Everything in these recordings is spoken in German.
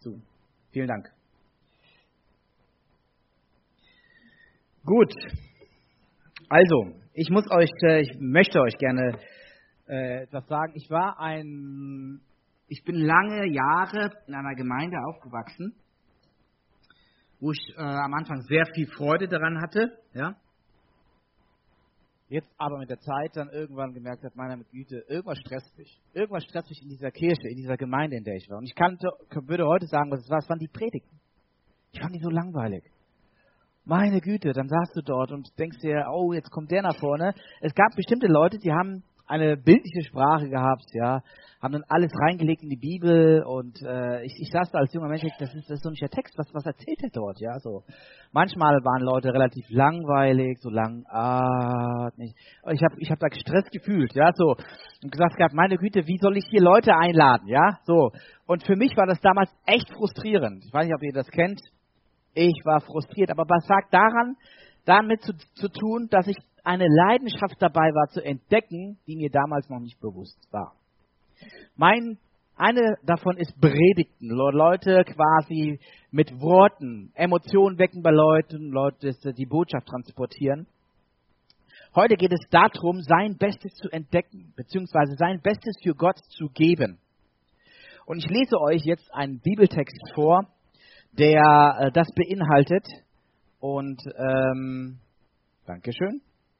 zu. Vielen Dank. Gut. Also, ich möchte euch gerne etwas sagen. Ich bin lange Jahre in einer Gemeinde aufgewachsen, wo ich am Anfang sehr viel Freude daran hatte, ja. Jetzt aber mit der Zeit dann irgendwann gemerkt hat, meine Güte, irgendwas stresst mich. Irgendwas stresst mich in dieser Kirche, in dieser Gemeinde, in der ich war. Und ich würde heute sagen, was es war, es waren die Predigten. Ich fand die so langweilig. Meine Güte, dann saßt du dort und denkst dir, oh, jetzt kommt der nach vorne. Es gab bestimmte Leute, die haben eine bildliche Sprache gehabt, ja, haben dann alles reingelegt in die Bibel und ich saß da als junger Mensch, das ist so nicht der Text, was erzählt er dort, ja, so. Manchmal waren Leute relativ langweilig, so langatmig. Ich hab da gestresst gefühlt, ja, so, und gesagt gehabt, meine Güte, wie soll ich hier Leute einladen, ja, so. Und für mich war das damals echt frustrierend. Ich weiß nicht, ob ihr das kennt. Ich war frustriert, aber was sagt damit zu tun, dass ich eine Leidenschaft dabei war zu entdecken, die mir damals noch nicht bewusst war. Eine davon ist Predigten. Leute quasi mit Worten, Emotionen wecken bei Leuten, Leute die Botschaft transportieren. Heute geht es darum, sein Bestes zu entdecken, beziehungsweise sein Bestes für Gott zu geben. Und ich lese euch jetzt einen Bibeltext vor, der das beinhaltet. Und Dankeschön.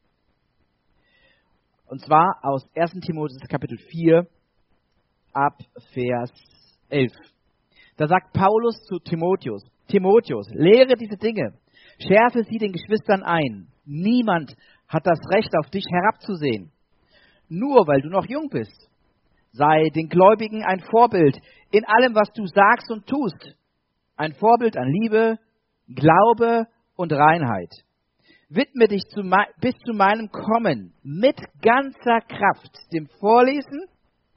Und zwar aus 1. Timotheus Kapitel 4 ab Vers 11. Da sagt Paulus zu Timotheus, lehre diese Dinge, schärfe sie den Geschwistern ein. Niemand hat das Recht, auf dich herabzusehen, nur weil du noch jung bist. Sei den Gläubigen ein Vorbild in allem, was du sagst und tust. Ein Vorbild an Liebe, Glaube und Reinheit. Widme dich bis zu meinem Kommen mit ganzer Kraft dem Vorlesen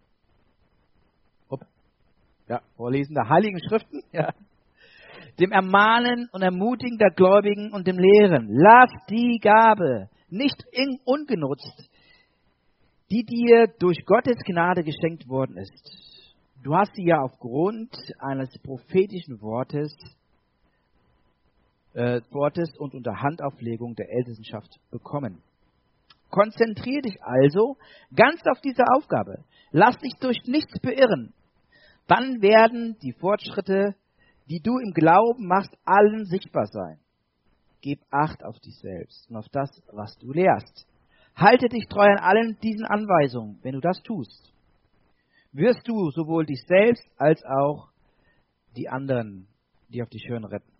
der Heiligen Schriften, ja, dem Ermahnen und Ermutigen der Gläubigen und dem Lehren. Lass die Gabe nicht ungenutzt, die dir durch Gottes Gnade geschenkt worden ist. Du hast sie ja aufgrund eines prophetischen Wortes und unter Handauflegung der Ältestenschaft bekommen. Konzentriere dich also ganz auf diese Aufgabe. Lass dich durch nichts beirren. Dann werden die Fortschritte, die du im Glauben machst, allen sichtbar sein. Gib Acht auf dich selbst und auf das, was du lehrst. Halte dich treu an allen diesen Anweisungen. Wenn du das tust, wirst du sowohl dich selbst als auch die anderen, die auf dich hören, retten.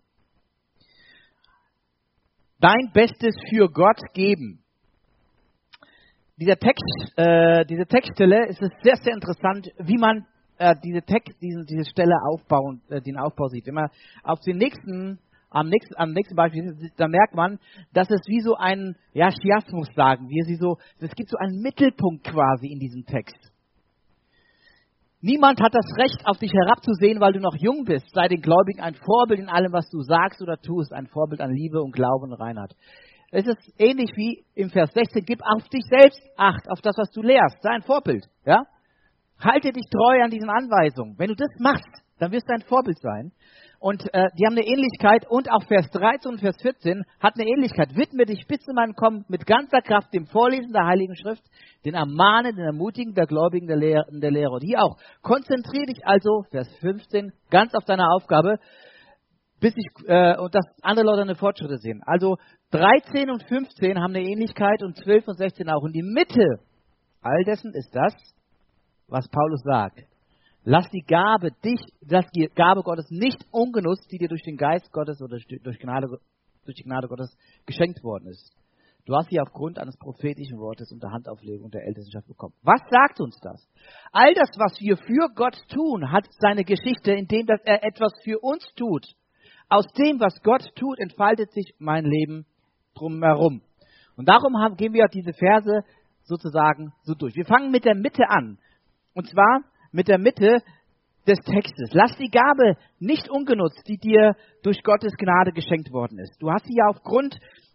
Dein Bestes für Gott geben. Diese Textstelle ist es sehr, sehr interessant, wie man diese Stelle den Aufbau sieht. Wenn man auf den am nächsten Beispiel sieht, da merkt man, dass es wie so ein Chiasmus sagen. Es gibt so einen Mittelpunkt quasi in diesem Text. Niemand hat das Recht, auf dich herabzusehen, weil du noch jung bist. Sei den Gläubigen ein Vorbild in allem, was du sagst oder tust. Ein Vorbild an Liebe und Glauben und Reinheit. Es ist ähnlich wie im Vers 16. Gib auf dich selbst Acht, auf das, was du lehrst. Sei ein Vorbild. Ja? Halte dich treu an diesen Anweisungen. Wenn du das machst, dann wirst du ein Vorbild sein. Und die haben eine Ähnlichkeit. Und auch Vers 13 und Vers 14 hat eine Ähnlichkeit. Widme dich bis zu meinem Kommen mit ganzer Kraft dem Vorlesen der Heiligen Schrift, den Ermahnen, den Ermutigen der Gläubigen, der Lehrer. Und hier auch. Konzentriere dich also, Vers 15, ganz auf deine Aufgabe, und dass andere Leute eine Fortschritte sehen. Also 13 und 15 haben eine Ähnlichkeit und 12 und 16 auch. Und die Mitte all dessen ist das, was Paulus sagt. Lass die Gabe Gottes nicht ungenutzt, die dir durch den Geist Gottes oder durch die Gnade Gottes geschenkt worden ist. Du hast sie aufgrund eines prophetischen Wortes unter Handauflegung der Ältestenschaft bekommen. Was sagt uns das? All das, was wir für Gott tun, hat seine Geschichte, indem dass er etwas für uns tut. Aus dem, was Gott tut, entfaltet sich mein Leben drumherum. Und darum gehen wir diese Verse sozusagen so durch. Wir fangen mit der Mitte an. Und zwar mit der Mitte des Textes. Lass die Gabe nicht ungenutzt, die dir durch Gottes Gnade geschenkt worden ist. Du hast sie ja aufgrund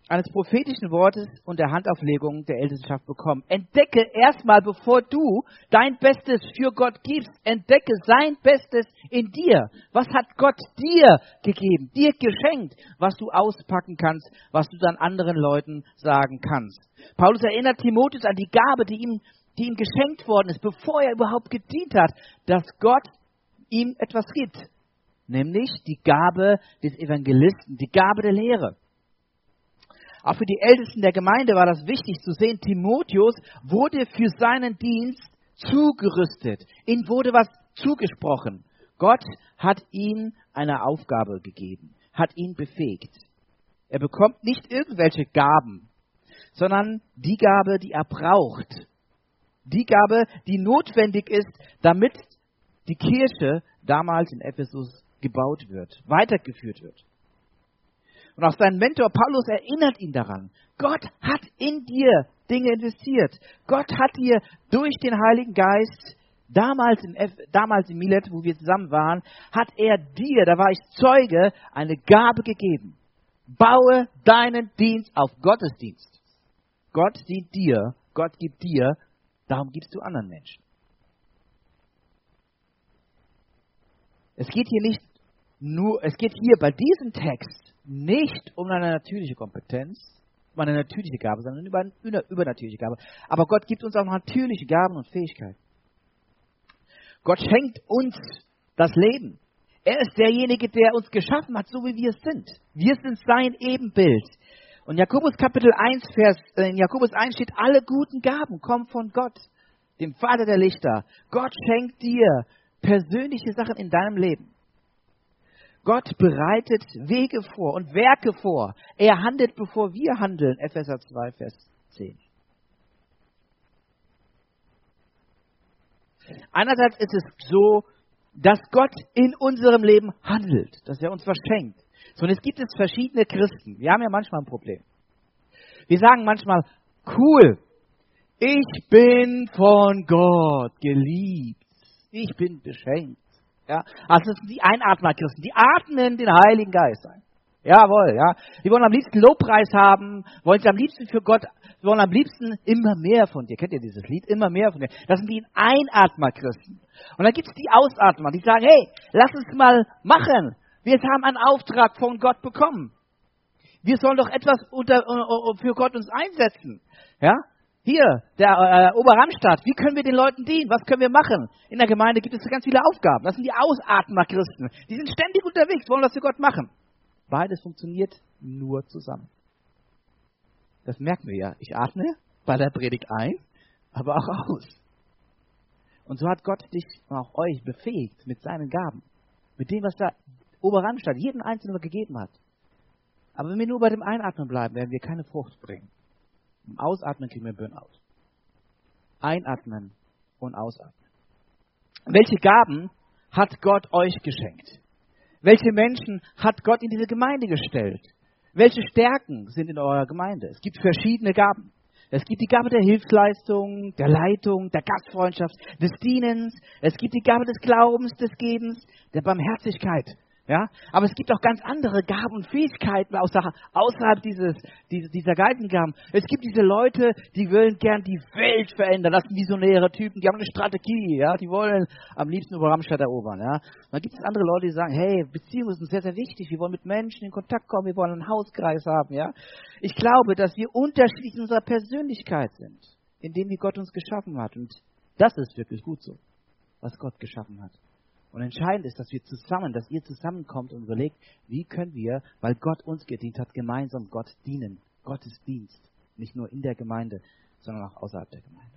eines prophetischen Wortes und der Handauflegung der Ältestenschaft bekommen. Entdecke erstmal, bevor du dein Bestes für Gott gibst, entdecke sein Bestes in dir. Was hat Gott dir gegeben, dir geschenkt, was du auspacken kannst, was du dann anderen Leuten sagen kannst. Paulus erinnert Timotheus an die Gabe, die ihm geschenkt worden ist, bevor er überhaupt gedient hat, dass Gott ihm etwas gibt, nämlich die Gabe des Evangelisten, die Gabe der Lehre. Auch für die Ältesten der Gemeinde war das wichtig zu sehen, Timotheus wurde für seinen Dienst zugerüstet. Ihm wurde was zugesprochen. Gott hat ihm eine Aufgabe gegeben, hat ihn befähigt. Er bekommt nicht irgendwelche Gaben, sondern die Gabe, die er braucht. Die Gabe, die notwendig ist, damit die Kirche damals in Ephesus gebaut wird, weitergeführt wird. Und auch sein Mentor Paulus erinnert ihn daran. Gott hat in dir Dinge investiert. Gott hat dir durch den Heiligen Geist, damals in Milet, wo wir zusammen waren, hat er dir, da war ich Zeuge, eine Gabe gegeben. Baue deinen Dienst auf Gottesdienst. Gott dient dir, Gott gibt dir, darum gibst du anderen Menschen. Es geht hier bei diesem Text nicht um eine natürliche Kompetenz, um eine natürliche Gabe, sondern über eine übernatürliche Gabe. Aber Gott gibt uns auch natürliche Gaben und Fähigkeiten. Gott schenkt uns das Leben. Er ist derjenige, der uns geschaffen hat, so wie wir es sind. Wir sind sein Ebenbild. Und Jakobus Kapitel 1, in Jakobus 1 steht, alle guten Gaben kommen von Gott, dem Vater der Lichter. Gott schenkt dir persönliche Sachen in deinem Leben. Gott bereitet Wege vor und Werke vor. Er handelt, bevor wir handeln. Epheser 2, Vers 10. Einerseits ist es so, dass Gott in unserem Leben handelt, dass er uns was schenkt. So, und es gibt verschiedene Christen. Wir haben ja manchmal ein Problem. Wir sagen manchmal, cool, ich bin von Gott geliebt. Ich bin beschenkt. Ja, also das sind die Einatmer-Christen, die atmen den Heiligen Geist ein. Jawohl, ja. Die wollen am liebsten Lobpreis haben, wollen sich am liebsten für Gott, wollen am liebsten immer mehr von dir. Kennt ihr dieses Lied? Immer mehr von dir. Das sind die Einatmer-Christen. Und dann gibt es die Ausatmer, die sagen, hey, lass uns mal machen. Wir haben einen Auftrag von Gott bekommen. Wir sollen doch etwas für Gott uns einsetzen. Ja? Hier, der Oberramstadt, wie können wir den Leuten dienen? Was können wir machen? In der Gemeinde gibt es ganz viele Aufgaben. Das sind die Ausatmer-Christen. Die sind ständig unterwegs, wollen was für Gott machen. Beides funktioniert nur zusammen. Das merken wir ja. Ich atme bei der Predigt ein, aber auch aus. Und so hat Gott dich und auch euch befähigt mit seinen Gaben. Mit dem, was der Oberramstadt jedem Einzelnen gegeben hat. Aber wenn wir nur bei dem Einatmen bleiben, werden wir keine Frucht bringen. Im Ausatmen kriegen wir Burnout. Einatmen und ausatmen. Welche Gaben hat Gott euch geschenkt? Welche Menschen hat Gott in diese Gemeinde gestellt? Welche Stärken sind in eurer Gemeinde? Es gibt verschiedene Gaben. Es gibt die Gabe der Hilfsleistung, der Leitung, der Gastfreundschaft, des Dienens. Es gibt die Gabe des Glaubens, des Gebens, der Barmherzigkeit. Ja, aber es gibt auch ganz andere Gaben und Fähigkeiten außerhalb dieser Geigengaben. Es gibt diese Leute, die wollen gern die Welt verändern. Das sind visionäre Typen, die haben eine Strategie. Ja, die wollen am liebsten über Ramstadt erobern. Ja, und dann gibt es andere Leute, die sagen, hey, Beziehungen sind sehr, sehr wichtig. Wir wollen mit Menschen in Kontakt kommen. Wir wollen einen Hauskreis haben. Ja, ich glaube, dass wir unterschiedlich in unserer Persönlichkeit sind, in dem wie Gott uns geschaffen hat. Und das ist wirklich gut so, was Gott geschaffen hat. Und entscheidend ist, dass ihr zusammenkommt und überlegt, wie können wir, weil Gott uns gedient hat, gemeinsam Gott dienen. Gottes Dienst. Nicht nur in der Gemeinde, sondern auch außerhalb der Gemeinde.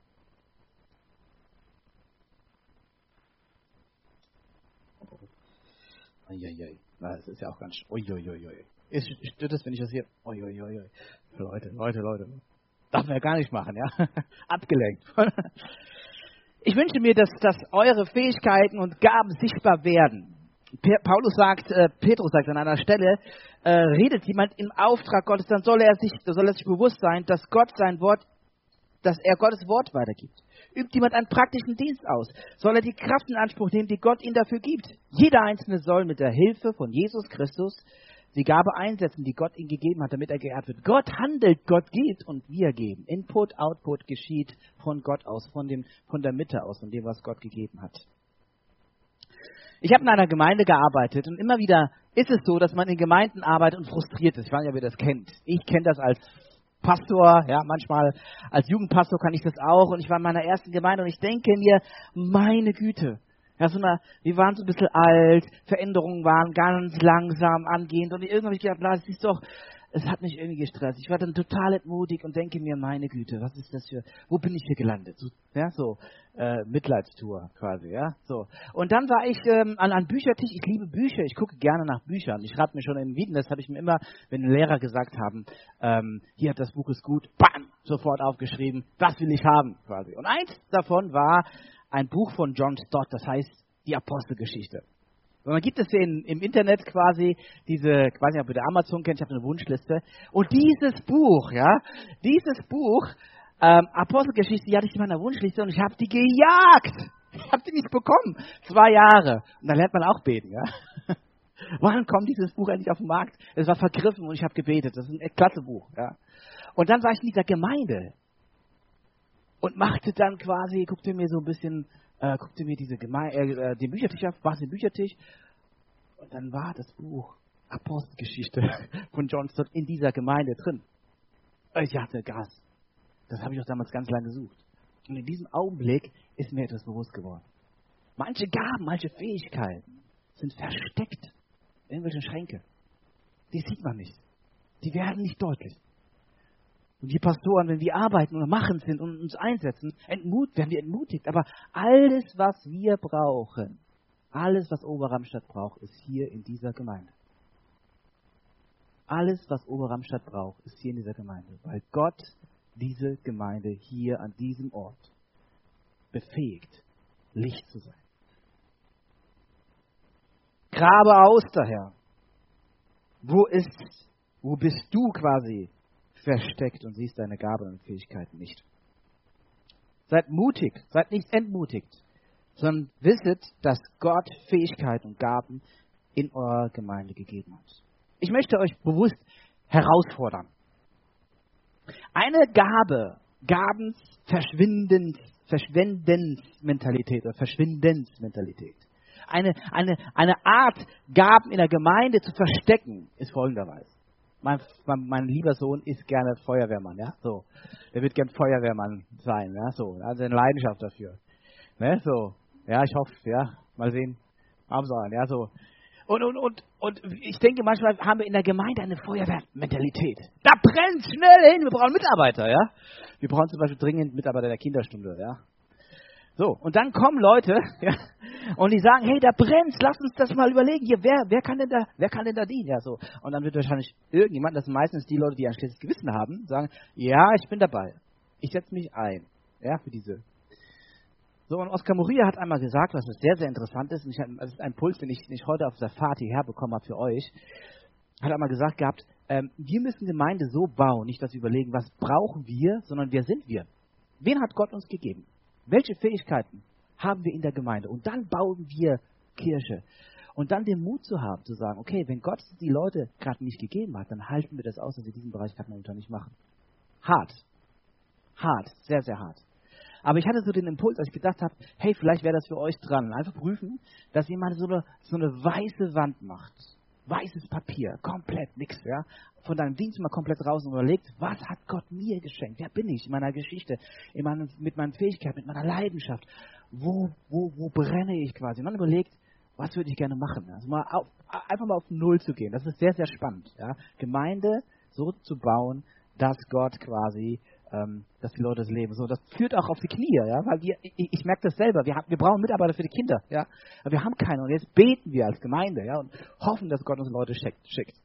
Uiuiui. Das ist ja auch ganz... Uiuiui. Stört es, wenn ich das hier... Uiuiui. Leute. Darf man ja gar nicht machen, ja? Abgelenkt. Ich wünsche mir, dass eure Fähigkeiten und Gaben sichtbar werden. Petrus sagt an einer Stelle, redet jemand im Auftrag Gottes, dann soll er sich bewusst sein, dass er Gottes Wort weitergibt. Übt jemand einen praktischen Dienst aus, soll er die Kraft in Anspruch nehmen, die Gott ihm dafür gibt. Jeder Einzelne soll mit der Hilfe von Jesus Christus die Gabe einsetzen, die Gott ihm gegeben hat, damit er geehrt wird. Gott handelt, Gott gibt und wir geben. Input, Output geschieht von Gott aus, von der Mitte aus, von dem, was Gott gegeben hat. Ich habe in einer Gemeinde gearbeitet und immer wieder ist es so, dass man in Gemeinden arbeitet und frustriert ist. Ich weiß nicht, ob ihr das kennt. Ich kenne das als Pastor, ja, manchmal als Jugendpastor kann ich das auch. Und ich war in meiner ersten Gemeinde und ich denke mir, meine Güte, ja, wir waren so ein bisschen alt, Veränderungen waren ganz langsam angehend und irgendwann habe ich gedacht, das ist doch, es hat mich irgendwie gestresst. Ich war dann total entmutigt und denke mir, meine Güte, was ist das wo bin ich hier gelandet? So, ja, Mitleidstour quasi, ja, so. Und dann war ich an Büchertisch, ich liebe Bücher, ich gucke gerne nach Büchern. Ich schreibe mir schon in Wien, das habe ich mir immer, wenn Lehrer gesagt haben, hier, das Buch ist gut, bam, sofort aufgeschrieben, das will ich haben, quasi. Und eins davon war ein Buch von John Stott, das heißt die Apostelgeschichte. Und man gibt es hier im Internet quasi ich weiß nicht, ob ihr der Amazon kennt, ich habe eine Wunschliste. Und dieses Buch, Apostelgeschichte, die hatte ich in meiner Wunschliste und ich habe die gejagt. Ich habe die nicht bekommen. 2 Jahre. Und dann lernt man auch beten, ja. Wann kommt dieses Buch endlich auf den Markt? Es war vergriffen und ich habe gebetet. Das ist ein klasse Buch, ja. Und dann war ich in dieser Gemeinde und machte dann quasi, guckte mir den Büchertisch auf, war es den Büchertisch und dann war das Buch Apostelgeschichte von John Stott in dieser Gemeinde drin. Ich hatte Gas. Das habe ich auch damals ganz lange gesucht. Und in diesem Augenblick ist mir etwas bewusst geworden. Manche Gaben, manche Fähigkeiten sind versteckt in irgendwelchen Schränke. Die sieht man nicht. Die werden nicht deutlich. Und die Pastoren, wenn wir arbeiten oder machen sind und uns einsetzen, werden wir entmutigt. Aber alles, was wir brauchen, alles, was Oberramstadt braucht, ist hier in dieser Gemeinde. Alles, was Oberramstadt braucht, ist hier in dieser Gemeinde. Weil Gott diese Gemeinde hier an diesem Ort befähigt, Licht zu sein. Grabe aus daher. Wo bist du quasi versteckt und siehst deine Gabe und Fähigkeiten nicht? Seid mutig, seid nicht entmutigt, sondern wisset, dass Gott Fähigkeiten und Gaben in eurer Gemeinde gegeben hat. Ich möchte euch bewusst herausfordern. Eine Verschwendensmentalität oder Verschwindensmentalität. Eine Art, Gaben in der Gemeinde zu verstecken, ist folgenderweise. Mein lieber Sohn ist gerne Feuerwehrmann, ja, so. Der wird gern Feuerwehrmann sein, ja, so. Also eine Leidenschaft dafür. Ne, so. Ja, ich hoffe, ja, mal sehen. Absagen, ja, so. Und ich denke, manchmal haben wir in der Gemeinde eine Feuerwehrmentalität. Da brennt schnell hin, wir brauchen Mitarbeiter, ja. Wir brauchen zum Beispiel dringend Mitarbeiter der Kinderstunde, ja. So, und dann kommen Leute, ja, und die sagen, hey, da brennt's, lass uns das mal überlegen. Hier, wer kann denn da dienen? Ja, so. Und dann wird wahrscheinlich irgendjemand, das sind meistens die Leute, die ein schlechtes Gewissen haben, sagen, ja, ich bin dabei. Ich setze mich ein, ja, für diese. So, und Oskar Moria hat einmal gesagt, was sehr, sehr interessant ist, und das ist ein Impuls, den ich heute auf der Fahrt hierher bekommen habe für euch, hat einmal gesagt gehabt, wir müssen Gemeinde so bauen, nicht dass wir überlegen, was brauchen wir, sondern wer sind wir? Wen hat Gott uns gegeben? Welche Fähigkeiten haben wir in der Gemeinde? Und dann bauen wir Kirche. Und dann den Mut zu haben, zu sagen, okay, wenn Gott die Leute gerade nicht gegeben hat, dann halten wir das aus, dass wir diesen Bereich gerade momentan nicht machen. Hart, sehr, sehr hart. Aber ich hatte so den Impuls, als ich gedacht habe, hey, vielleicht wäre das für euch dran. Einfach prüfen, dass jemand so eine weiße Wand macht. Weißes Papier, komplett nix, ja. Von deinem Dienst mal komplett raus und überlegt, was hat Gott mir geschenkt? Wer bin ich in meiner Geschichte, mit meinen Fähigkeiten, mit meiner Leidenschaft? Wo brenne ich quasi? Und dann überlegt, was würde ich gerne machen? Also einfach mal auf Null zu gehen. Das ist sehr, sehr spannend, ja. Gemeinde so zu bauen, dass Gott quasi, dass die Leute das leben. So, das führt auch auf die Knie, ja, weil ich merke das selber. Wir brauchen Mitarbeiter für die Kinder, ja, aber wir haben keine. Und jetzt beten wir als Gemeinde, ja, und hoffen, dass Gott uns Leute schickt.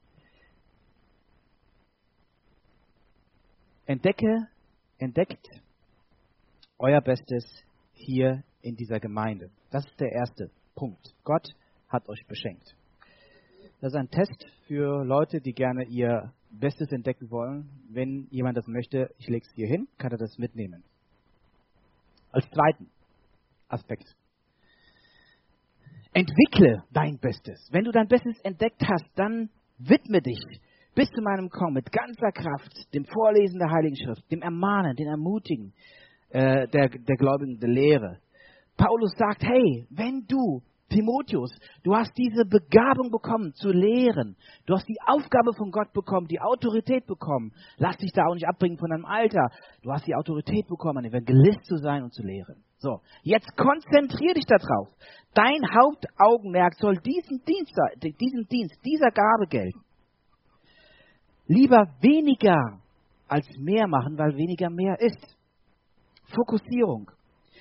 Entdeckt euer Bestes hier in dieser Gemeinde. Das ist der erste Punkt. Gott hat euch beschenkt. Das ist ein Test für Leute, die gerne ihr Bestes entdecken wollen. Wenn jemand das möchte, ich lege es hier hin, kann er das mitnehmen. Als zweiten Aspekt. Entwickle dein Bestes. Wenn du dein Bestes entdeckt hast, dann widme dich bis zu meinem Kommen mit ganzer Kraft dem Vorlesen der Heiligen Schrift, dem Ermahnen, dem Ermutigen der Gläubigen, der Lehre. Paulus sagt, hey, wenn du, Timotheus, du hast diese Begabung bekommen zu lehren, du hast die Aufgabe von Gott bekommen, die Autorität bekommen, lass dich da auch nicht abbringen von deinem Alter, du hast die Autorität bekommen, ein Evangelist zu sein und zu lehren. So, jetzt konzentrier dich darauf. Dein Hauptaugenmerk soll dieser Gabe gelten. Lieber weniger als mehr machen, weil weniger mehr ist. Fokussierung.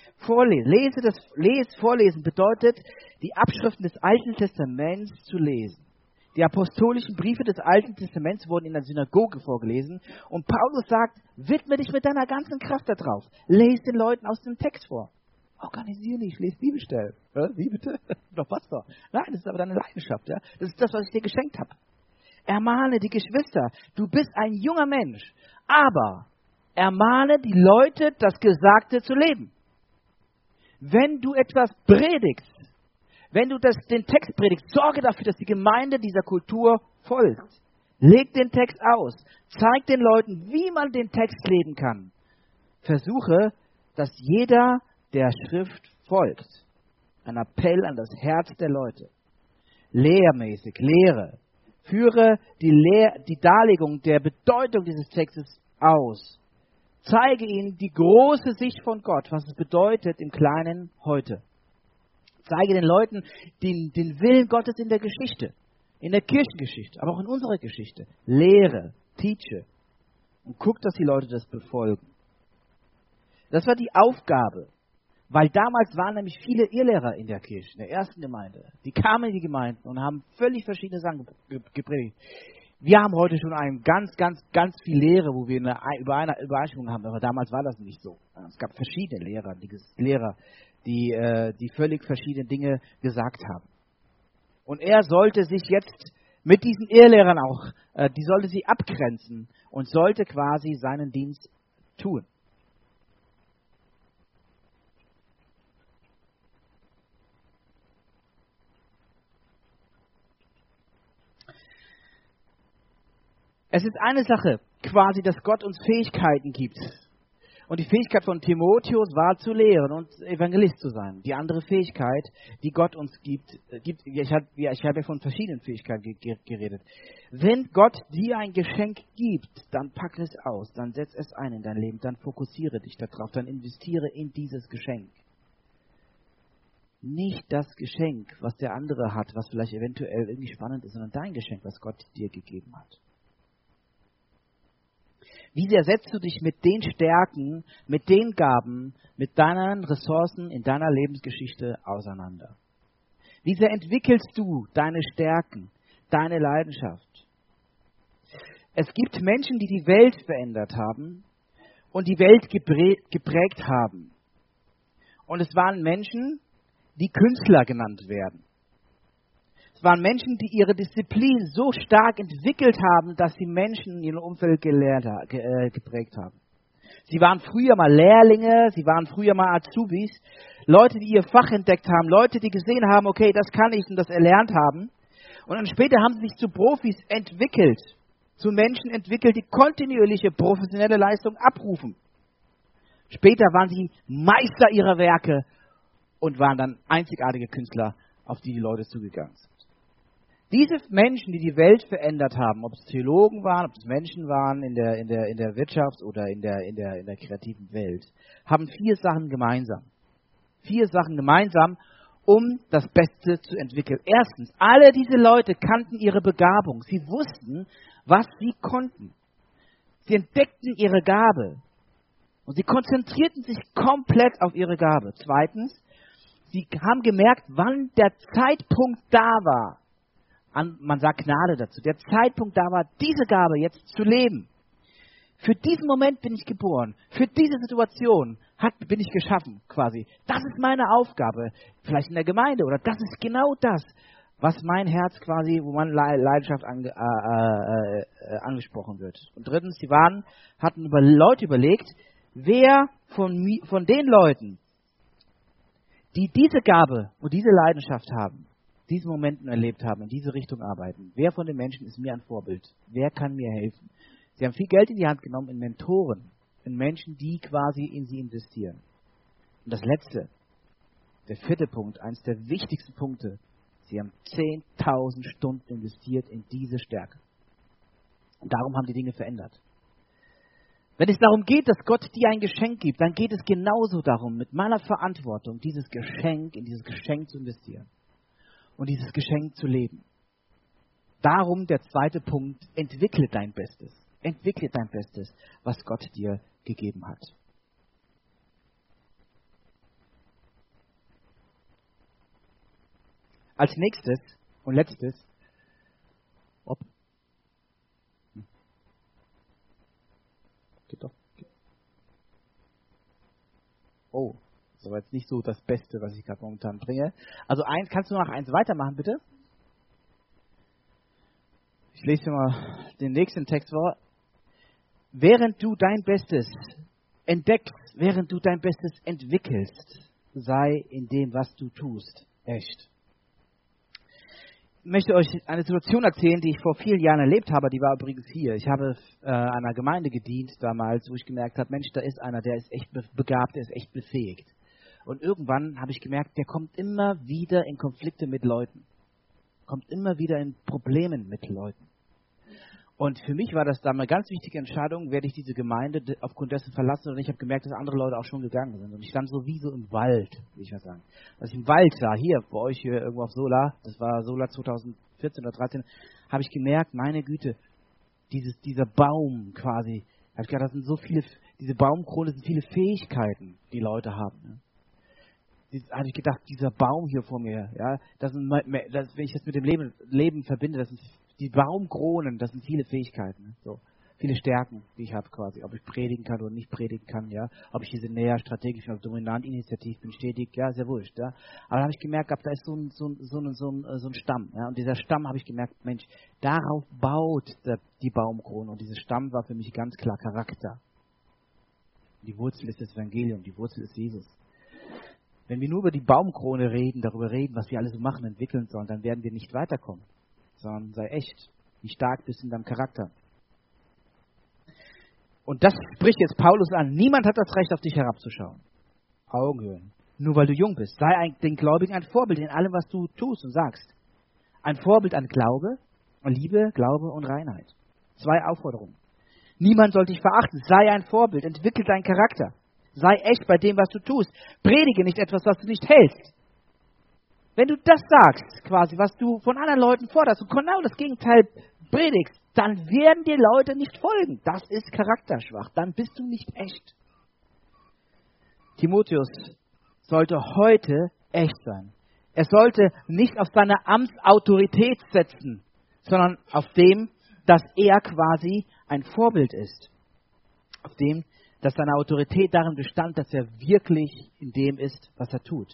Vorlesen bedeutet, die Abschriften des Alten Testaments zu lesen. Die apostolischen Briefe des Alten Testaments wurden in der Synagoge vorgelesen und Paulus sagt, widme dich mit deiner ganzen Kraft darauf. Lese den Leuten aus dem Text vor. Organisiere nicht, lese Bibelstellen. Wie bitte? Doch Pastor. Nein, das ist aber deine Leidenschaft. Ja? Das ist das, was ich dir geschenkt habe. Ermahne die Geschwister. Du bist ein junger Mensch, aber ermahne die Leute, das Gesagte zu leben. Wenn du etwas predigst, wenn du den Text predigst, sorge dafür, dass die Gemeinde dieser Kultur folgt. Leg den Text aus. Zeig den Leuten, wie man den Text leben kann. Versuche, dass jeder der Schrift folgt. Ein Appell an das Herz der Leute. Lehrmäßig, lehre. Führe die Darlegung der Bedeutung dieses Textes aus. Zeige ihnen die große Sicht von Gott, was es bedeutet im Kleinen heute. Zeige den Leuten den Willen Gottes in der Geschichte, in der Kirchengeschichte, aber auch in unserer Geschichte. Lehre, teache und guck, dass die Leute das befolgen. Das war die Aufgabe, weil damals waren nämlich viele Irrlehrer in der Kirche, in der ersten Gemeinde. Die kamen in die Gemeinden und haben völlig verschiedene Sachen gepredigt. Wir haben heute schon ganz viel Lehre, wo wir eine Übereinstimmung haben, aber damals war das nicht so. Es gab verschiedene Lehrer, die völlig verschiedene Dinge gesagt haben. Und er sollte sich jetzt mit diesen Irrlehrern auch, die sollte sie abgrenzen und sollte quasi seinen Dienst tun. Es ist eine Sache, quasi, dass Gott uns Fähigkeiten gibt. Und die Fähigkeit von Timotheus war zu lehren und Evangelist zu sein. Die andere Fähigkeit, die Gott uns gibt, ich habe ja von verschiedenen Fähigkeiten geredet. Wenn Gott dir ein Geschenk gibt, dann pack es aus, dann setz es ein in dein Leben, dann fokussiere dich darauf, dann investiere in dieses Geschenk. Nicht das Geschenk, was der andere hat, was vielleicht eventuell irgendwie spannend ist, sondern dein Geschenk, was Gott dir gegeben hat. Wie sehr setzt du dich mit den Stärken, mit den Gaben, mit deinen Ressourcen in deiner Lebensgeschichte auseinander? Wie sehr entwickelst du deine Stärken, deine Leidenschaft? Es gibt Menschen, die die Welt verändert haben und die Welt geprägt haben. Und es waren Menschen, die Künstler genannt werden. Es waren Menschen, die ihre Disziplin so stark entwickelt haben, dass sie Menschen in ihrem Umfeld geprägt haben. Sie waren früher mal Lehrlinge, sie waren früher mal Azubis, Leute, die ihr Fach entdeckt haben, Leute, die gesehen haben, okay, das kann ich und das erlernt haben. Und dann später haben sie sich zu Profis entwickelt, zu Menschen entwickelt, die kontinuierliche professionelle Leistung abrufen. Später waren sie Meister ihrer Werke und waren dann einzigartige Künstler, auf die Leute zugegangen sind. Diese Menschen, die die Welt verändert haben, ob es Theologen waren, ob es Menschen waren in der Wirtschaft oder in der kreativen Welt, haben 4 Sachen gemeinsam. 4 Sachen gemeinsam, um das Beste zu entwickeln. Erstens, alle diese Leute kannten ihre Begabung. Sie wussten, was sie konnten. Sie entdeckten ihre Gabe. Und sie konzentrierten sich komplett auf ihre Gabe. Zweitens, sie haben gemerkt, wann der Zeitpunkt da war. Man sagt Gnade dazu. Der Zeitpunkt da war, diese Gabe jetzt zu leben. Für diesen Moment bin ich geboren. Für diese Situation bin ich geschaffen, quasi. Das ist meine Aufgabe. Vielleicht in der Gemeinde. Oder das ist genau das, was mein Herz quasi, wo meine Leidenschaft angesprochen wird. Und drittens, sie hatten über Leute überlegt, wer von den Leuten, die diese Gabe und diese Leidenschaft haben, diesen Momenten erlebt haben, in diese Richtung arbeiten. Wer von den Menschen ist mir ein Vorbild? Wer kann mir helfen? Sie haben viel Geld in die Hand genommen in Mentoren, in Menschen, die quasi in sie investieren. Und das Letzte, der 4. Punkt, eines der wichtigsten Punkte, sie haben 10.000 Stunden investiert in diese Stärke. Und darum haben die Dinge verändert. Wenn es darum geht, dass Gott dir ein Geschenk gibt, dann geht es genauso darum, mit meiner Verantwortung, in dieses Geschenk zu investieren und dieses Geschenk zu leben. Darum der 2. Punkt, entwickle dein Bestes. Entwickle dein Bestes, was Gott dir gegeben hat. Als nächstes und letztes, geht doch. Oh, das war jetzt nicht so das Beste, was ich gerade momentan bringe. Also kannst du noch eins weitermachen, bitte? Ich lese dir mal den nächsten Text vor. Während du dein Bestes entdeckst, während du dein Bestes entwickelst, sei in dem, was du tust, echt. Ich möchte euch eine Situation erzählen, die ich vor vielen Jahren erlebt habe. Die war übrigens hier. Ich habe einer Gemeinde gedient damals, wo ich gemerkt habe, Mensch, da ist einer, der ist echt begabt, der ist echt befähigt. Und irgendwann habe ich gemerkt, der kommt immer wieder in Konflikte mit Leuten. Kommt immer wieder in Problemen mit Leuten. Und für mich war das da eine ganz wichtige Entscheidung, werde ich diese Gemeinde aufgrund dessen verlassen. Und ich habe gemerkt, dass andere Leute auch schon gegangen sind. Und ich stand so wie so im Wald, will ich mal sagen. Als ich im Wald sah, hier bei euch hier irgendwo auf Sola, das war Sola 2014 oder 2013, habe ich gemerkt, meine Güte, dieser Baum quasi, habe ich gedacht, das sind so viele, diese Baumkrone sind viele Fähigkeiten, die Leute haben. Ne? Habe ich gedacht, dieser Baum hier vor mir, ja, wenn ich das mit dem Leben verbinde, das sind die Baumkronen, das sind viele Fähigkeiten, ne? So viele Stärken, die ich habe quasi, ob ich predigen kann oder nicht predigen kann, ja, ob ich diese näher strategisch bin, dominant, initiativ bin, stetig, ja, sehr wurscht, ja. Aber da habe ich gemerkt, da ist so ein Stamm, ja, und dieser Stamm habe ich gemerkt, Mensch, darauf baut die Baumkrone und dieser Stamm war für mich ganz klar Charakter. Die Wurzel ist das Evangelium, die Wurzel ist Jesus. Wenn wir nur über die Baumkrone reden, darüber reden, was wir alles so machen, entwickeln sollen, dann werden wir nicht weiterkommen. Sondern sei echt, wie stark bist du in deinem Charakter. Und das spricht jetzt Paulus an. Niemand hat das Recht, auf dich herabzuschauen. Augenhöhe. Nur weil du jung bist. Sei den Gläubigen ein Vorbild in allem, was du tust und sagst. Ein Vorbild an Glaube, an Liebe, Glaube und Reinheit. 2 Aufforderungen. Niemand soll dich verachten. Sei ein Vorbild. Entwickle deinen Charakter. Sei echt bei dem, was du tust. Predige nicht etwas, was du nicht hältst. Wenn du das sagst, quasi, was du von anderen Leuten forderst und genau das Gegenteil predigst, dann werden dir Leute nicht folgen. Das ist charakterschwach. Dann bist du nicht echt. Timotheus sollte heute echt sein. Er sollte nicht auf seine Amtsautorität setzen, sondern auf dem, dass er quasi ein Vorbild ist. Auf dem, dass seine Autorität darin bestand, dass er wirklich in dem ist, was er tut.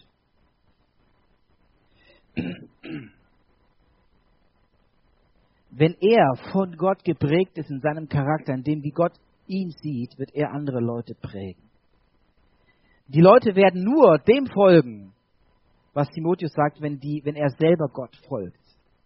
Wenn er von Gott geprägt ist in seinem Charakter, in dem, wie Gott ihn sieht, wird er andere Leute prägen. Die Leute werden nur dem folgen, was Timotheus sagt, wenn er selber Gott folgt.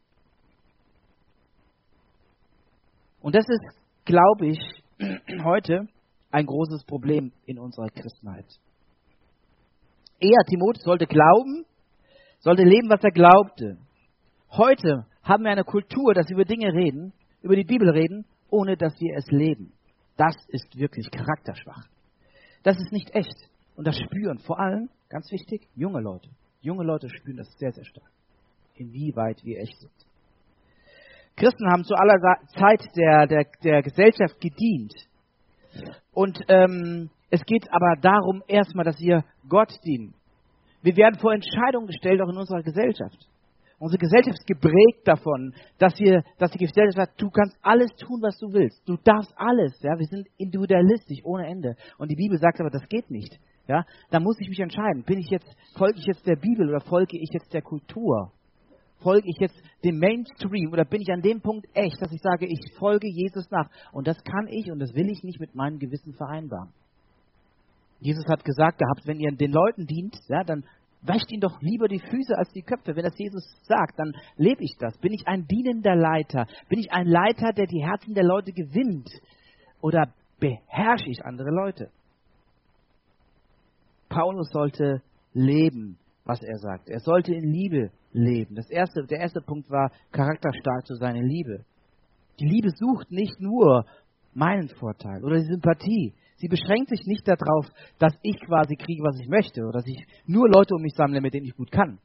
Und das ist, glaube ich, heute ein großes Problem in unserer Christenheit. Timotheus sollte glauben, sollte leben, was er glaubte. Heute haben wir eine Kultur, dass wir über Dinge reden, über die Bibel reden, ohne dass wir es leben. Das ist wirklich charakterschwach. Das ist nicht echt. Und das spüren vor allem, ganz wichtig, junge Leute. Junge Leute spüren das sehr, sehr stark. Inwieweit wir echt sind. Christen haben zu aller Zeit der Gesellschaft gedient. Und es geht aber darum erstmal, dass wir Gott dienen. Wir werden vor Entscheidungen gestellt, auch in unserer Gesellschaft. Unsere Gesellschaft ist geprägt davon, dass die Gesellschaft sagt, du kannst alles tun, was du willst. Du darfst alles. Ja? Wir sind individualistisch ohne Ende. Und die Bibel sagt aber, das geht nicht. Ja? Da muss ich mich entscheiden. Folge ich jetzt der Bibel oder folge ich jetzt der Kultur? Folge ich jetzt dem Mainstream oder bin ich an dem Punkt echt, dass ich sage, ich folge Jesus nach? Und das kann ich und das will ich nicht mit meinem Gewissen vereinbaren. Jesus hat gesagt gehabt, wenn ihr den Leuten dient, ja, dann Wäscht ihn doch lieber die Füße als die Köpfe. Wenn das Jesus sagt, dann lebe ich das. Bin ich ein dienender Leiter? Bin ich ein Leiter, der die Herzen der Leute gewinnt? Oder beherrsche ich andere Leute? Paulus sollte leben, was er sagt. Er sollte in Liebe leben. Der erste Punkt war, charakterstark zu sein in Liebe. Die Liebe sucht nicht nur meinen Vorteil oder die Sympathie. Sie beschränkt sich nicht darauf, dass ich quasi kriege, was ich möchte, oder dass ich nur Leute um mich sammle, mit denen ich gut kann.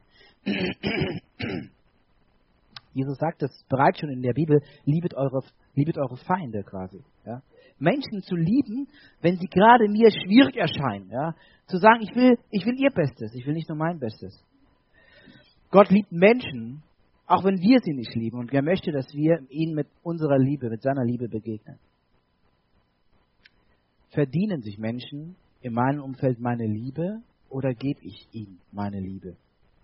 Jesus sagt es bereits schon in der Bibel, liebet eure Feinde quasi. Ja? Menschen zu lieben, wenn sie gerade mir schwierig erscheinen. Ja? Zu sagen, ich will ihr Bestes, ich will nicht nur mein Bestes. Gott liebt Menschen, auch wenn wir sie nicht lieben. Und er möchte, dass wir ihnen mit unserer Liebe, mit seiner Liebe begegnen. Verdienen sich Menschen in meinem Umfeld meine Liebe oder gebe ich ihnen meine Liebe?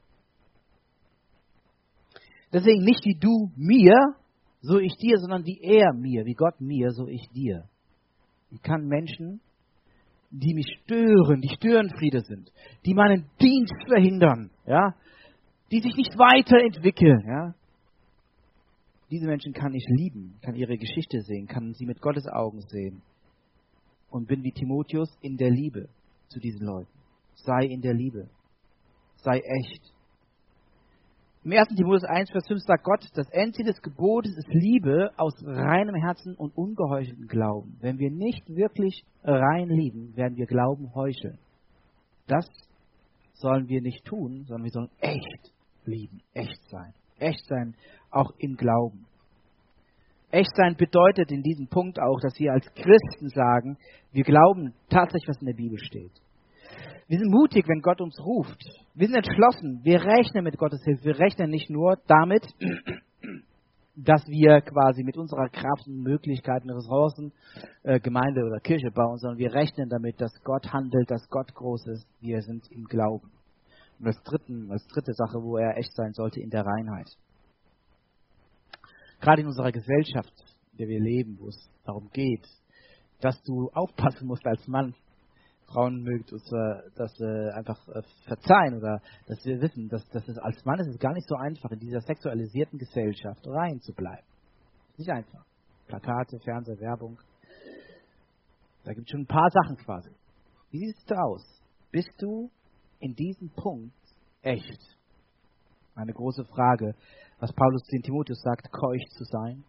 Deswegen nicht wie du mir, so ich dir, sondern wie er mir, wie Gott mir, so ich dir. Ich kann Menschen, die mich stören, die Störenfriede sind, die meinen Dienst verhindern, ja, die sich nicht weiterentwickeln, ja. Diese Menschen kann ich lieben, kann ihre Geschichte sehen, kann sie mit Gottes Augen sehen. Und bin wie Timotheus in der Liebe zu diesen Leuten. Sei in der Liebe. Sei echt. Im 1. Timotheus 1, Vers 5 sagt Gott, das Endziel des Gebotes ist Liebe aus reinem Herzen und ungeheucheltem Glauben. Wenn wir nicht wirklich rein lieben, werden wir Glauben heucheln. Das sollen wir nicht tun, sondern wir sollen echt lieben, echt sein. Echt sein, auch im Glauben. Echt sein bedeutet in diesem Punkt auch, dass wir als Christen sagen, wir glauben tatsächlich, was in der Bibel steht. Wir sind mutig, wenn Gott uns ruft. Wir sind entschlossen. Wir rechnen mit Gottes Hilfe. Wir rechnen nicht nur damit, dass wir quasi mit unserer Kraft und Möglichkeiten, Ressourcen, Gemeinde oder Kirche bauen, sondern wir rechnen damit, dass Gott handelt, dass Gott groß ist. Wir sind im Glauben. Und als dritte Sache, wo er echt sein sollte, in der Reinheit. Gerade in unserer Gesellschaft, in der wir leben, wo es darum geht, dass du aufpassen musst als Mann. Frauen mögt uns das einfach verzeihen oder dass wir wissen, dass es als Mann ist es gar nicht so einfach, in dieser sexualisierten Gesellschaft rein zu bleiben. Nicht einfach. Plakate, Fernseher, Werbung. Da gibt es schon ein paar Sachen quasi. Wie sieht es aus? Bist du in diesem Punkt echt? Eine große Frage, was Paulus den Timotheus sagt, keusch zu sein,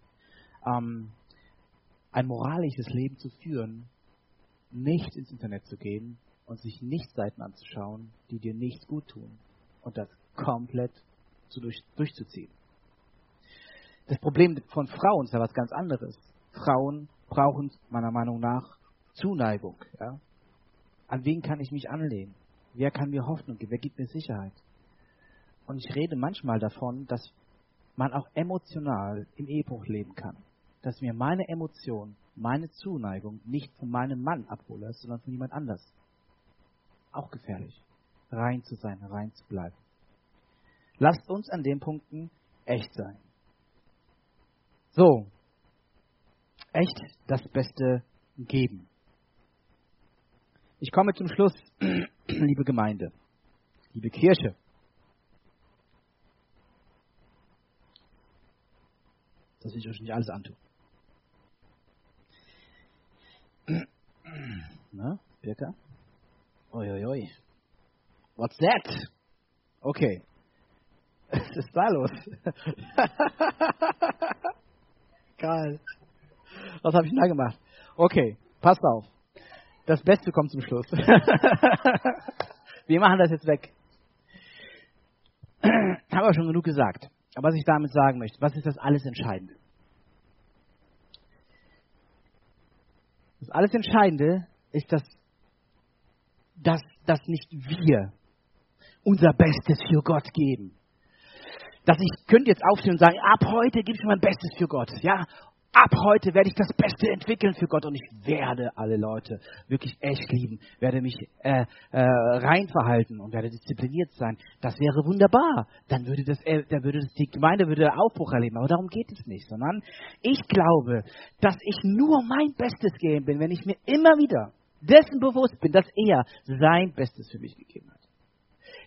ein moralisches Leben zu führen, nicht ins Internet zu gehen und sich nicht Seiten anzuschauen, die dir nicht gut tun und das komplett durchzuziehen. Das Problem von Frauen ist ja was ganz anderes. Frauen brauchen meiner Meinung nach Zuneigung. Ja? An wen kann ich mich anlehnen? Wer kann mir Hoffnung geben? Wer gibt mir Sicherheit? Und ich rede manchmal davon, dass man auch emotional im Ehebruch leben kann. Dass mir meine Emotion, meine Zuneigung nicht von meinem Mann abhole, sondern von jemand anders. Auch gefährlich. Rein zu sein, rein zu bleiben. Lasst uns an den Punkten echt sein. So. Echt das Beste geben. Ich komme zum Schluss, liebe Gemeinde, liebe Kirche. Das will ich euch nicht alles antun. Na, Birka? Oi. What's that? Okay. Was ist da los? Geil. Was habe ich denn da gemacht? Okay, passt auf. Das Beste kommt zum Schluss. Wir machen das jetzt weg. Haben wir schon genug gesagt. Aber was ich damit sagen möchte, was ist das alles Entscheidende? Das alles Entscheidende ist, dass nicht wir unser Bestes für Gott geben. Dass ich könnte jetzt aufstehen und sagen, ab heute gebe ich mein Bestes für Gott. Ja, ab heute werde ich das Beste entwickeln für Gott und ich werde alle Leute wirklich echt lieben, werde mich rein verhalten und werde diszipliniert sein. Das wäre wunderbar. Dann würde die Gemeinde würde Aufbruch erleben. Aber darum geht es nicht, sondern ich glaube, dass ich nur mein Bestes geben bin, wenn ich mir immer wieder dessen bewusst bin, dass er sein Bestes für mich gegeben hat.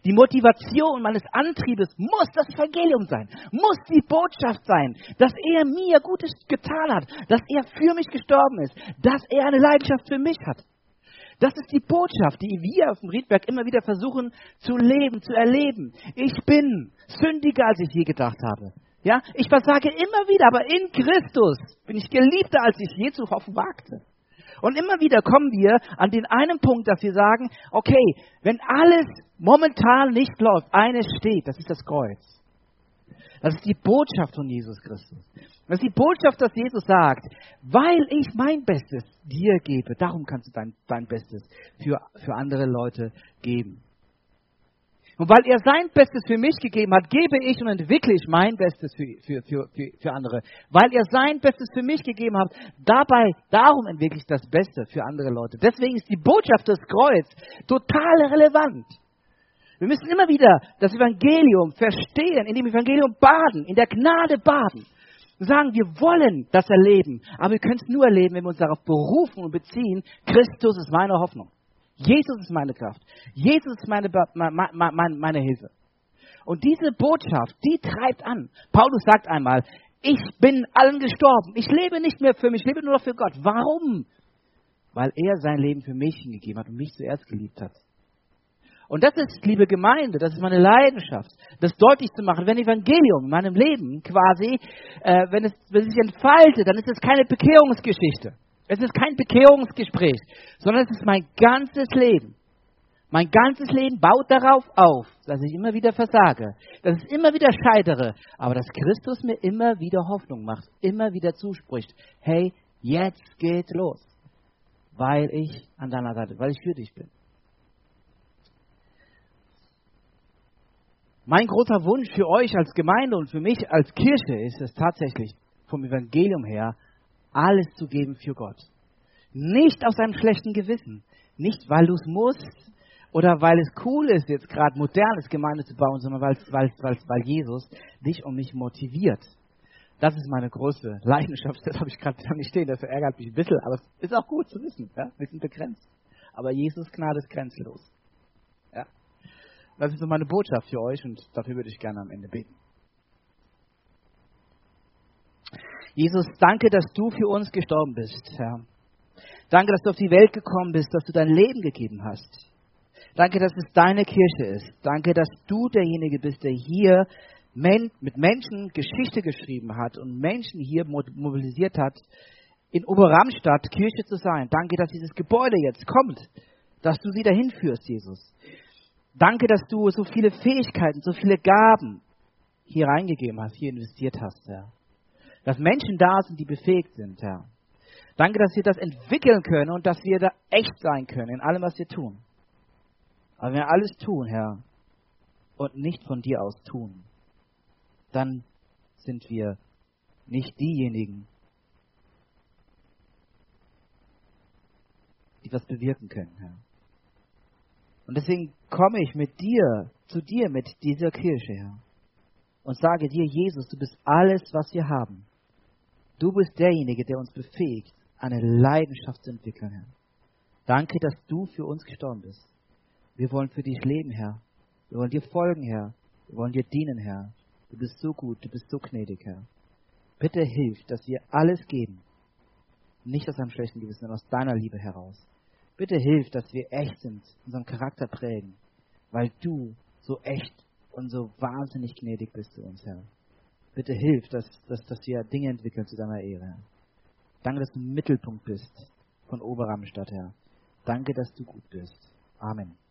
Die Motivation meines Antriebes muss das Evangelium sein, muss die Botschaft sein, dass er mir Gutes getan hat, dass er für mich gestorben ist, dass er eine Leidenschaft für mich hat. Das ist die Botschaft, die wir auf dem Riedberg immer wieder versuchen zu leben, zu erleben. Ich bin sündiger, als ich je gedacht habe. Ja, ich versage immer wieder, aber in Christus bin ich geliebter, als ich je zu hoffen wagte. Und immer wieder kommen wir an den einen Punkt, dass wir sagen, okay, wenn alles momentan nicht läuft, eines steht, das ist das Kreuz. Das ist die Botschaft von Jesus Christus. Das ist die Botschaft, dass Jesus sagt, weil ich mein Bestes dir gebe, darum kannst du dein Bestes für andere Leute geben. Und weil er sein Bestes für mich gegeben hat, gebe ich und entwickle ich mein Bestes für andere. Weil er sein Bestes für mich gegeben hat, darum entwickle ich das Beste für andere Leute. Deswegen ist die Botschaft des Kreuz total relevant. Wir müssen immer wieder das Evangelium verstehen, in dem Evangelium baden, in der Gnade baden. Wir sagen, wir wollen das erleben, aber wir können es nur erleben, wenn wir uns darauf berufen und beziehen, Christus ist meine Hoffnung. Jesus ist meine Kraft. Jesus ist meine Hilfe. Und diese Botschaft, die treibt an. Paulus sagt einmal, ich bin allen gestorben. Ich lebe nicht mehr für mich, ich lebe nur noch für Gott. Warum? Weil er sein Leben für mich hingegeben hat und mich zuerst geliebt hat. Und das ist, liebe Gemeinde, das ist meine Leidenschaft, das deutlich zu machen. Wenn Evangelium in meinem Leben quasi, wenn es sich entfaltet, dann ist es keine Bekehrungsgeschichte. Es ist kein Bekehrungsgespräch, sondern es ist mein ganzes Leben. Mein ganzes Leben baut darauf auf, dass ich immer wieder versage, dass ich immer wieder scheitere, aber dass Christus mir immer wieder Hoffnung macht, immer wieder zuspricht, hey, jetzt geht's los, weil ich an deiner Seite, weil ich für dich bin. Mein großer Wunsch für euch als Gemeinde und für mich als Kirche ist es tatsächlich, vom Evangelium her, alles zu geben für Gott. Nicht aus einem schlechten Gewissen. Nicht, weil du es musst oder weil es cool ist, jetzt gerade modernes Gemeinde zu bauen, sondern weil Jesus dich und mich motiviert. Das ist meine große Leidenschaft. Das habe ich gerade nicht stehen. Das ärgert mich ein bisschen, aber es ist auch gut zu wissen. Ja? Wir sind begrenzt. Aber Jesus' Gnade ist grenzenlos. Ja? Das ist so meine Botschaft für euch und dafür würde ich gerne am Ende beten. Jesus, danke, dass du für uns gestorben bist, Herr. Danke, dass du auf die Welt gekommen bist, dass du dein Leben gegeben hast. Danke, dass es deine Kirche ist. Danke, dass du derjenige bist, der hier mit Menschen Geschichte geschrieben hat und Menschen hier mobilisiert hat, in Oberramstadt Kirche zu sein. Danke, dass dieses Gebäude jetzt kommt, dass du sie dahin führst, Jesus. Danke, dass du so viele Fähigkeiten, so viele Gaben hier reingegeben hast, hier investiert hast, Herr. Dass Menschen da sind, die befähigt sind, Herr. Danke, dass wir das entwickeln können und dass wir da echt sein können in allem, was wir tun. Aber wenn wir alles tun, Herr, und nicht von dir aus tun, dann sind wir nicht diejenigen, die was bewirken können, Herr. Und deswegen komme ich zu dir mit dieser Kirche, Herr, und sage dir, Jesus, du bist alles, was wir haben. Du bist derjenige, der uns befähigt, eine Leidenschaft zu entwickeln, Herr. Danke, dass du für uns gestorben bist. Wir wollen für dich leben, Herr. Wir wollen dir folgen, Herr. Wir wollen dir dienen, Herr. Du bist so gut, du bist so gnädig, Herr. Bitte hilf, dass wir alles geben. Nicht aus einem schlechten Gewissen, sondern aus deiner Liebe heraus. Bitte hilf, dass wir echt sind, unseren Charakter prägen, weil du so echt und so wahnsinnig gnädig bist zu uns, Herr. Bitte hilf, dass wir Dinge entwickeln zu deiner Ehre, Herr. Danke, dass du im Mittelpunkt bist von Oberramstadt, Herr. Danke, dass du gut bist. Amen.